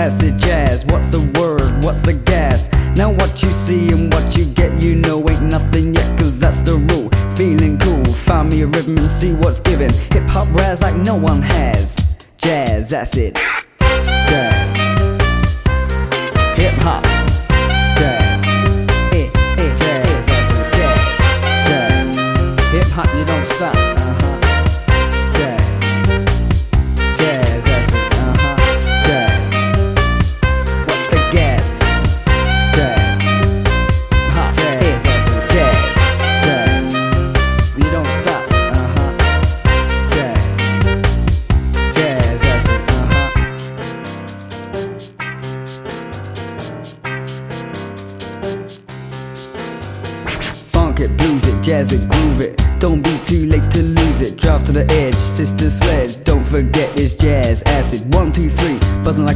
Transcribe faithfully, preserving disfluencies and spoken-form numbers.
acid jazz. What's the word, what's the gas? Now what you see and what you get, you know ain't nothing yet, cause that's the rule. Feeling cool, find me a rhythm and see what's given. Hip hop raz like no one has. Jazz, that's it. Jazz. Hip hop. Jazz. Eh, eh, jazz, that's it. Jazz. Jazz. Hip hop, you don't stop. Uh-huh. Jazz. Jazz, that's it. Uh-huh. Jazz. What's the gas? Jazz. Hop. Jazz, that's it. Jazz. Jazz. You don't stop. Uh-huh. Jazz. Jazz, that's it. Uh-huh. Funk it, blues it, jazz it, groove it. Don't be too late to lose it. Drive to the edge, sister sledge. Don't forget it's jazz acid. One, two, three, buzzing like